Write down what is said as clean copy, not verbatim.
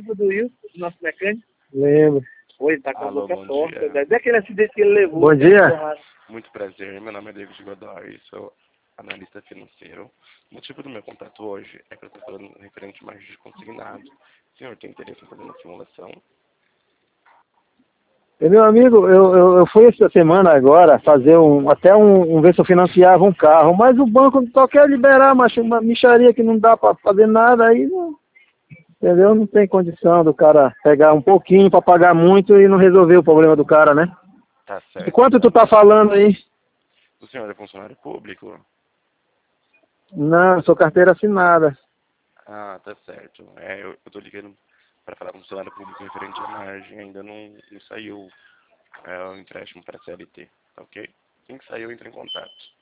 lembra do Wilson, nosso mecânico? Lembro. Oi, ele tá com a Alô, boca bom torta. dia. Desde aquele acidente que ele levou. Bom dia. Muito prazer, meu nome é David Godoy, sou analista financeiro. O motivo do meu contato hoje é que eu estou falando referente a margem de consignado. O senhor tem interesse em fazer uma simulação? Meu amigo, eu fui essa semana agora fazer ver se eu financiava um carro, mas o banco só quer liberar uma mixaria que não dá para fazer nada, aí não, entendeu? Não tem condição do cara pegar um pouquinho para pagar muito e não resolver o problema do cara, né? Tá certo. E quanto tu tá falando aí? O senhor é funcionário público? Não, sou carteira assinada. Ah, tá certo. Eu tô ligando para falar com o funcionário público referente à margem, ainda não saiu o empréstimo para a CLT, tá ok? Assim que saiu, entra em contato.